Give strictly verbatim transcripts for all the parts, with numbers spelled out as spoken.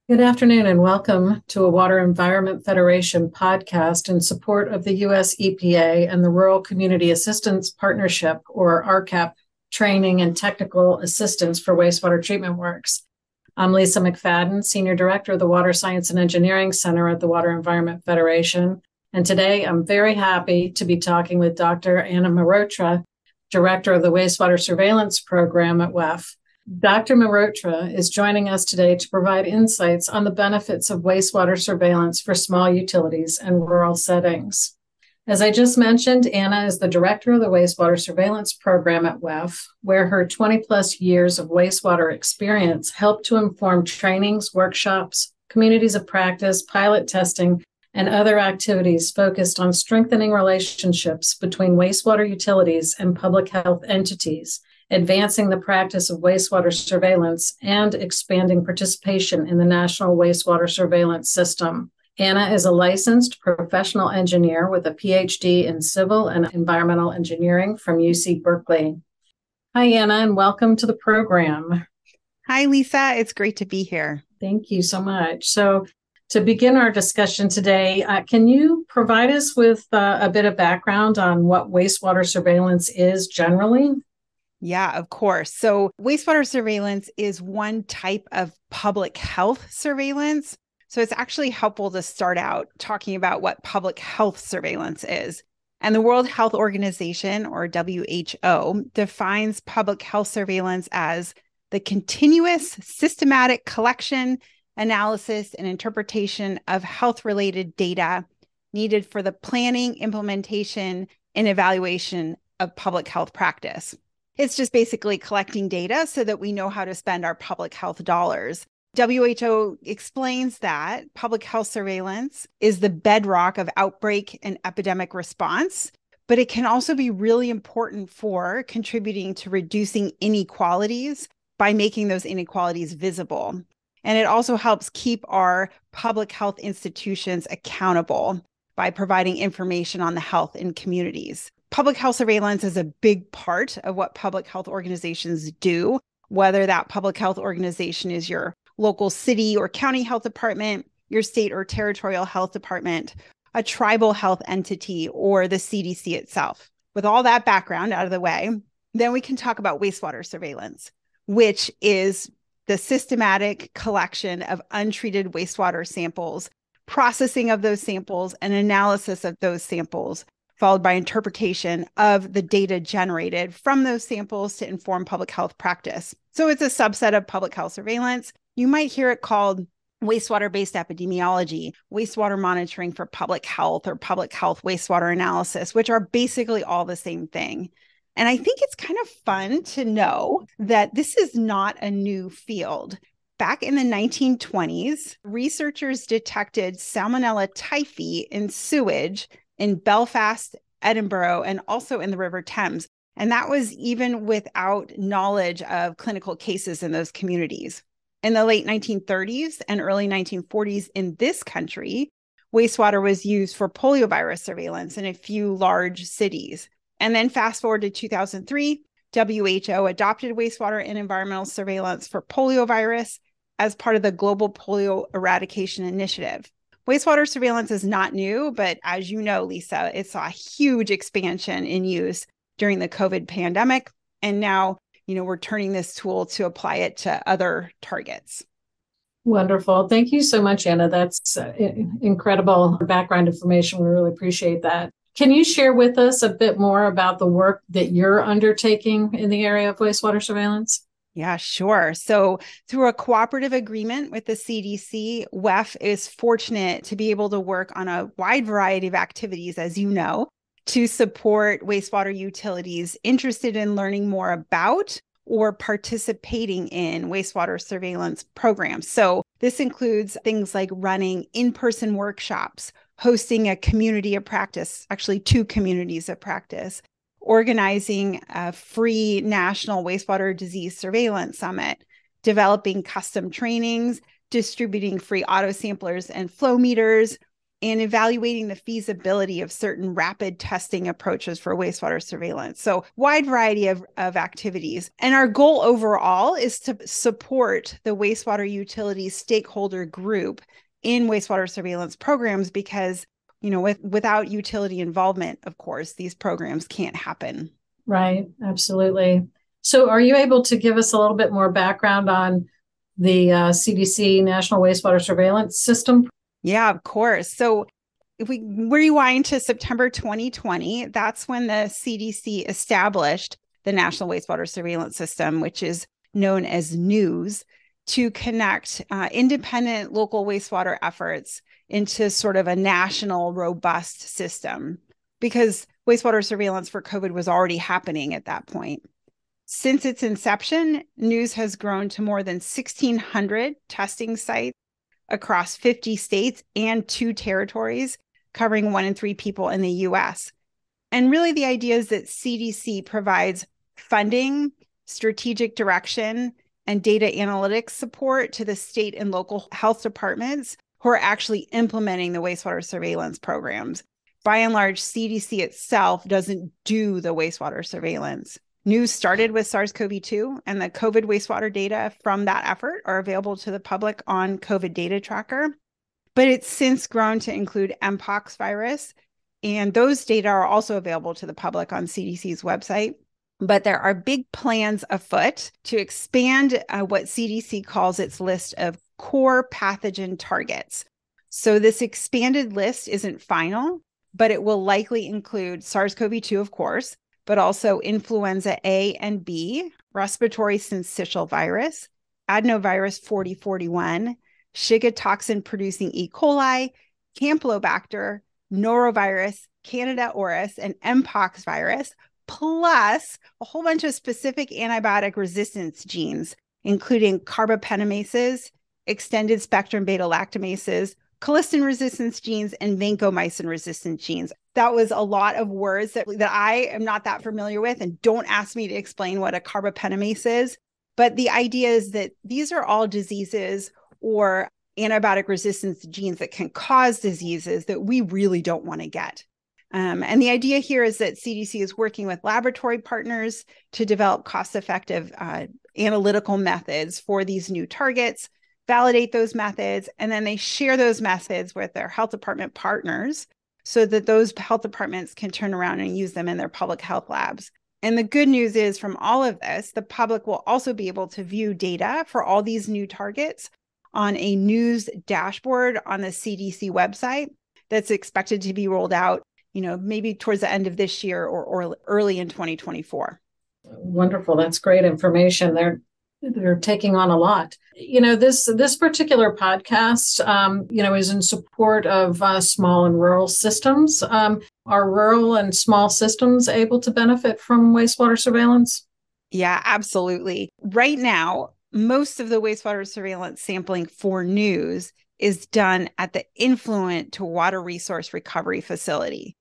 Good afternoon and welcome to a Water Environment Federation podcast in support of the U S E P A and the Rural Community Assistance Partnership, or R C A P, Training and Technical Assistance for Wastewater Treatment Works. I'm Lisa McFadden, Senior Director of the Water Science and Engineering Center at the Water Environment Federation. And today I'm very happy to be talking with Doctor Anna Mehrotra, Director of the Wastewater Surveillance Program at W E F. Doctor Mehrotra is joining us today to provide insights on the benefits of wastewater surveillance for small utilities and rural settings. As I just mentioned, Anna is the director of the Wastewater Surveillance Program at W E F, where her twenty plus years of wastewater experience helped to inform trainings, workshops, communities of practice, pilot testing, and other activities focused on strengthening relationships between wastewater utilities and public health entities, advancing the practice of wastewater surveillance, and expanding participation in the National Wastewater Surveillance System. Anna is a licensed professional engineer with a P H D in civil and environmental engineering from U C Berkeley. Hi, Anna, and welcome to the program. Hi, Lisa. It's great to be here. Thank you so much. So, to begin our discussion today, uh, can you provide us with uh, a bit of background on what wastewater surveillance is generally? Yeah, of course. So wastewater surveillance is one type of public health surveillance. So it's actually helpful to start out talking about what public health surveillance is. And the World Health Organization, or W H O, defines public health surveillance as the continuous, systematic collection, analysis, and interpretation of health-related data needed for the planning, implementation, and evaluation of public health practice. It's just basically collecting data so that we know how to spend our public health dollars. W H O explains that public health surveillance is the bedrock of outbreak and epidemic response, but it can also be really important for contributing to reducing inequalities by making those inequalities visible. And it also helps keep our public health institutions accountable by providing information on the health in communities. Public health surveillance is a big part of what public health organizations do, whether that public health organization is your local city or county health department, your state or territorial health department, a tribal health entity, or the C D C itself. With all that background out of the way, then we can talk about wastewater surveillance, which is the systematic collection of untreated wastewater samples, processing of those samples, and analysis of those samples, followed by interpretation of the data generated from those samples to inform public health practice. So it's a subset of public health surveillance. You might hear it called wastewater-based epidemiology, wastewater monitoring for public health, or public health wastewater analysis, which are basically all the same thing. And I think it's kind of fun to know that this is not a new field. Back in the nineteen twenties, researchers detected Salmonella typhi in sewage in Belfast, Edinburgh, and also in the River Thames. And that was even without knowledge of clinical cases in those communities. In the late nineteen thirties and early nineteen forties in this country, wastewater was used for poliovirus surveillance in a few large cities. And then fast forward to two thousand three, W H O adopted wastewater and environmental surveillance for poliovirus as part of the Global Polio Eradication Initiative. Wastewater surveillance is not new, but as you know, Lisa, it saw a huge expansion in use during the COVID pandemic. And now, you know, we're turning this tool to apply it to other targets. Wonderful. Thank you so much, Anna. That's uh, incredible background information. We really appreciate that. Can you share with us a bit more about the work that you're undertaking in the area of wastewater surveillance? Yeah, sure. So through a cooperative agreement with the C D C, W E F is fortunate to be able to work on a wide variety of activities, as you know, to support wastewater utilities interested in learning more about or participating in wastewater surveillance programs. So this includes things like running in-person workshops, hosting a community of practice, actually two communities of practice, organizing a free national wastewater disease surveillance summit, developing custom trainings, distributing free auto samplers and flow meters, and evaluating the feasibility of certain rapid testing approaches for wastewater surveillance. So wide variety of, of activities. And our goal overall is to support the wastewater utility stakeholder group in wastewater surveillance programs because, you know, with, without utility involvement, of course, these programs can't happen. Right, absolutely. So are you able to give us a little bit more background on the uh, C D C National Wastewater Surveillance System? Yeah, of course. So if we rewind to September twenty twenty, that's when the C D C established the National Wastewater Surveillance System, which is known as NEWS, to connect uh, independent local wastewater efforts into sort of a national robust system, because wastewater surveillance for COVID was already happening at that point. Since its inception, NEWS has grown to more than sixteen hundred testing sites across fifty states and two territories, covering one in three people in the U S. And really the idea is that C D C provides funding, strategic direction, and data analytics support to the state and local health departments who are actually implementing the wastewater surveillance programs. By and large, C D C itself doesn't do the wastewater surveillance. NEWS started with SARS-C o V two, and the COVID wastewater data from that effort are available to the public on COVID Data Tracker. But it's since grown to include Mpox virus, and those data are also available to the public on C D C's website. But there are big plans afoot to expand uh, what C D C calls its list of core pathogen targets. So this expanded list isn't final, but it will likely include SARS-C o V two, of course, but also influenza A and B, respiratory syncytial virus, adenovirus forty forty-one, Shiga toxin-producing E. coli, Campylobacter, norovirus, Candida auris, and Mpox virus, plus a whole bunch of specific antibiotic resistance genes, including carbapenemases, extended spectrum beta-lactamases, colistin resistance genes, and vancomycin resistant genes. That was a lot of words that, that I am not that familiar with, and don't ask me to explain what a carbapenemase is. But the idea is that these are all diseases or antibiotic resistance genes that can cause diseases that we really don't want to get. Um, and the idea here is that C D C is working with laboratory partners to develop cost-effective uh, analytical methods for these new targets, validate those methods, and then they share those methods with their health department partners so that those health departments can turn around and use them in their public health labs. And the good news is from all of this, the public will also be able to view data for all these new targets on a NEWS dashboard on the C D C website that's expected to be rolled out, you know, maybe towards the end of this year or, or early in twenty twenty-four. Wonderful. That's great information. They're they're taking on a lot. You know, this this particular podcast, um, you know, is in support of uh, small and rural systems. Um, are rural and small systems able to benefit from wastewater surveillance? Yeah, absolutely. Right now, most of the wastewater surveillance sampling for NEWS is done at the influent to water resource recovery facility.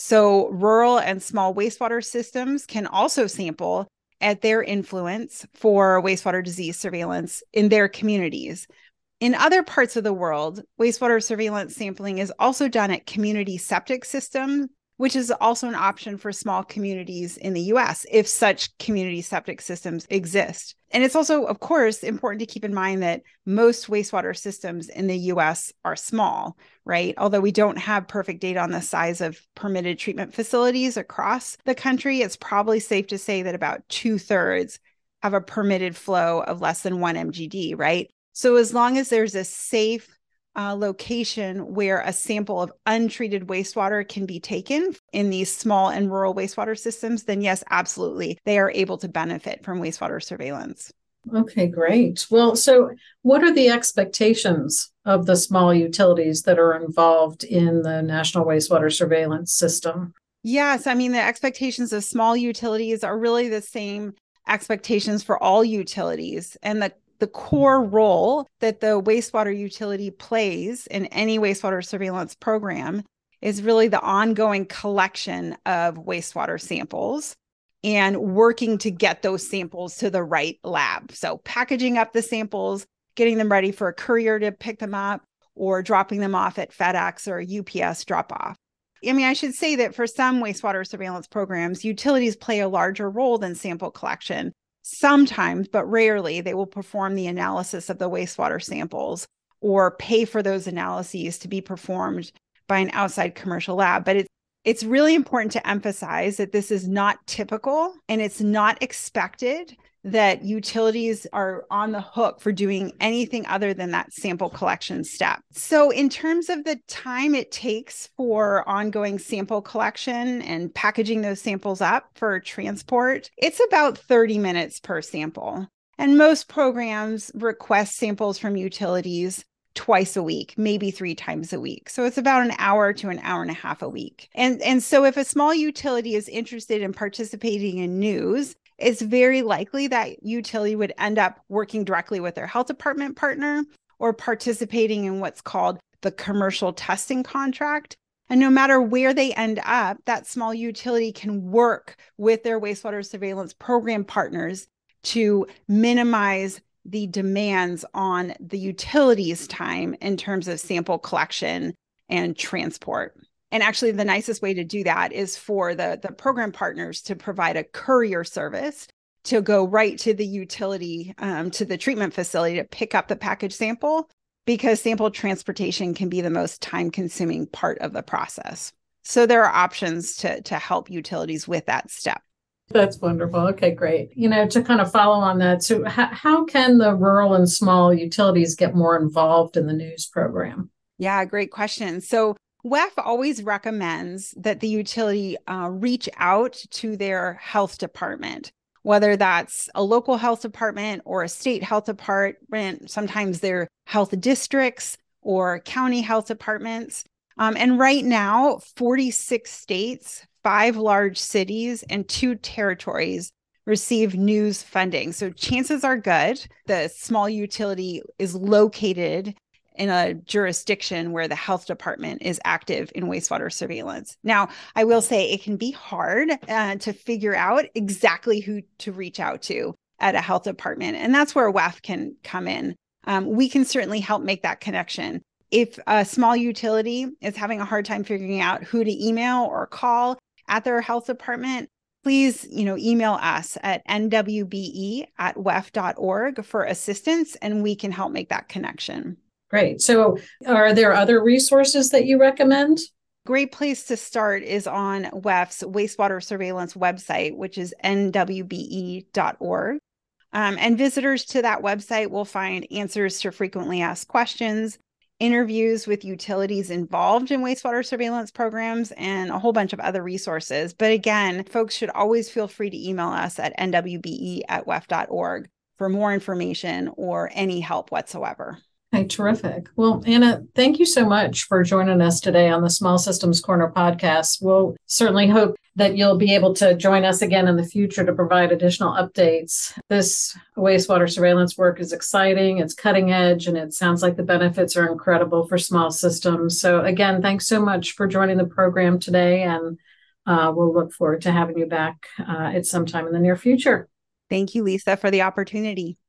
So rural and small wastewater systems can also sample at their influence for wastewater disease surveillance in their communities. In other parts of the world, wastewater surveillance sampling is also done at community septic systems, which is also an option for small communities in the U S if such community septic systems exist. And it's also, of course, important to keep in mind that most wastewater systems in the U S are small, right? Although we don't have perfect data on the size of permitted treatment facilities across the country, it's probably safe to say that about two thirds have a permitted flow of less than one M G D, right? So as long as there's a safe Uh, location where a sample of untreated wastewater can be taken in these small and rural wastewater systems, then yes, absolutely, they are able to benefit from wastewater surveillance. Okay, great. Well, so what are the expectations of the small utilities that are involved in the National Wastewater Surveillance System? Yes, I mean, the expectations of small utilities are really the same expectations for all utilities. And the The core role that the wastewater utility plays in any wastewater surveillance program is really the ongoing collection of wastewater samples and working to get those samples to the right lab. So packaging up the samples, getting them ready for a courier to pick them up, or dropping them off at FedEx or U P S drop off. I mean, I should say that for some wastewater surveillance programs, utilities play a larger role than sample collection. Sometimes, but rarely, they will perform the analysis of the wastewater samples or pay for those analyses to be performed by an outside commercial lab. But it's it's really important to emphasize that this is not typical and it's not expected that utilities are on the hook for doing anything other than that sample collection step. So in terms of the time it takes for ongoing sample collection and packaging those samples up for transport, it's about thirty minutes per sample. And most programs request samples from utilities twice a week, maybe three times a week. So it's about an hour to an hour and a half a week. And, and so if a small utility is interested in participating in news, it's very likely that utility would end up working directly with their health department partner or participating in what's called the commercial testing contract. And no matter where they end up, that small utility can work with their wastewater surveillance program partners to minimize the demands on the utility's time in terms of sample collection and transport. And actually, the nicest way to do that is for the, the program partners to provide a courier service to go right to the utility, um, to the treatment facility to pick up the package sample, because sample transportation can be the most time-consuming part of the process. So there are options to, to help utilities with that step. That's wonderful. Okay, great. You know, to kind of follow on that, so h- how can the rural and small utilities get more involved in the news program? Yeah, great question. So W E F always recommends that the utility uh, reach out to their health department, whether that's a local health department or a state health department. Sometimes they're health districts or county health departments. Um, and right now, forty-six states, five large cities, and two territories receive news funding. So chances are good the small utility is located in a jurisdiction where the health department is active in wastewater surveillance. Now, I will say it can be hard uh, to figure out exactly who to reach out to at a health department. And that's where W E F can come in. Um, we can certainly help make that connection. If a small utility is having a hard time figuring out who to email or call at their health department, please, you know, email us at N W B E at W E F dot org for assistance, and we can help make that connection. Great. So are there other resources that you recommend? Great place to start is on W E F's wastewater surveillance website, which is N W B E dot org. Um, and visitors to that website will find answers to frequently asked questions, interviews with utilities involved in wastewater surveillance programs, and a whole bunch of other resources. But again, folks should always feel free to email us at N W B E at W E F dot org for more information or any help whatsoever. Hey, terrific. Well, Anna, thank you so much for joining us today on the Small Systems Corner podcast. We'll certainly hope that you'll be able to join us again in the future to provide additional updates. This wastewater surveillance work is exciting, it's cutting edge, and it sounds like the benefits are incredible for small systems. So again, thanks so much for joining the program today, and uh, we'll look forward to having you back uh, at some time in the near future. Thank you, Lisa, for the opportunity.